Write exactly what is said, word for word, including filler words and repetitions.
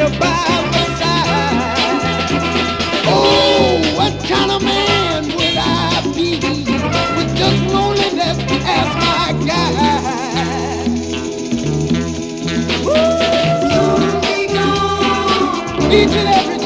by my side. Oh, what kind of man would I be with just loneliness as my guide? Woo! Soon be gone, each and every